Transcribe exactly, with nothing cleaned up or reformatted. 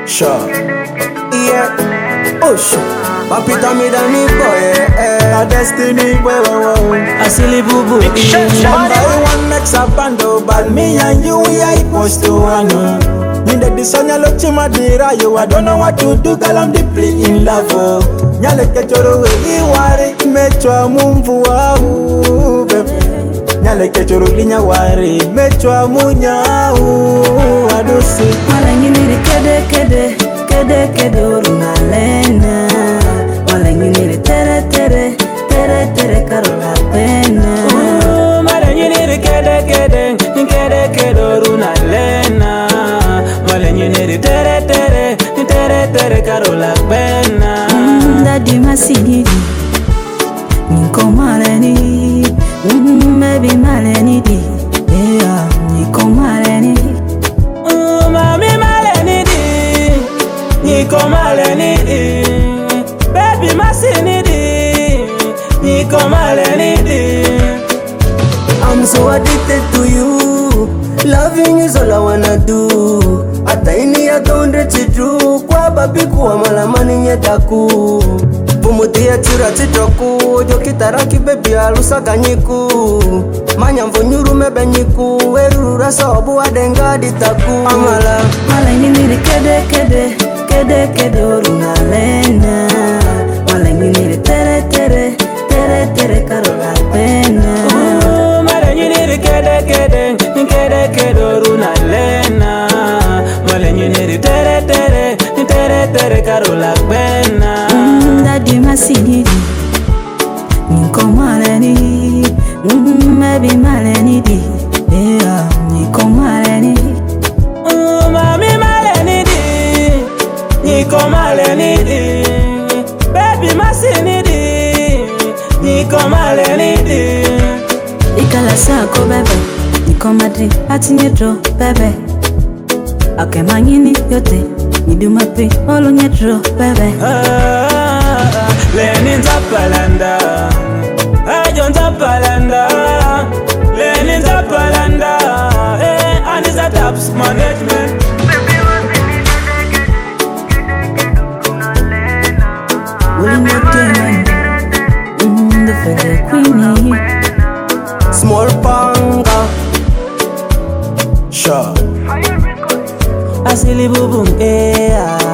Sure. Yeah. Oh, sure. Papi tell me that me boy, eh, a destiny, boy, wow, wow. A silly boo boo. Number one next up and but me and you, we are supposed to one. Me the designer look to my dear, you, I don't know what to do, girl, I'm deeply in love. Nyale ke choro we iwari, me chwa mumvu wahu, nyale ke choro linya wari, me chwa munyau, adusi. Mala ngini kede kede, kede kede uruna lena. Mala ngini tere tere, tere tere karola pena. Mala ngini kede kede, kede kede uruna lena. Mala ngini tere tere, tere tere karola pena. Daddy masigiri, niko maleni, baby maleni di, yeah, niko maleni. Mami maleni di, niko maleni di, baby masini di, niko maleni di. I'm so addicted to you, loving is all I wanna do. Hata ini ya kaundre chidru, kwa babi kuwa malamani nyetaku. Pumutia tira chitoku, jokitaraki baby alusa ganyiku. Manyamvo nyuru mebe nyiku, eru rasa obu wadenga ditaku. Amala Mala ngini kede kede, kede kede uruna lena. Mala ngini tere tere, tere tere karola pena. Mala ngini kede kede, kede kede uruna lena. Mala ngini tere tere, tere tere karola pena. Daddy masigiri, niko maleni, baby maleni di, yeah, niko maleni. Mami maleni di, niko maleni di, baby masini di, niko maleni di. Ikala sako bebe, niko madri ati nyetro bebe. Ake mangini yote, niduma pi olu nyetro bebe. Lenin Zapalanda, Ajon Zapalanda, Lenin Zapalanda, eh, and it's a Taps management. Willing your game, mm, the feather queenie. small panga. Sure. A silly boo boom, eh.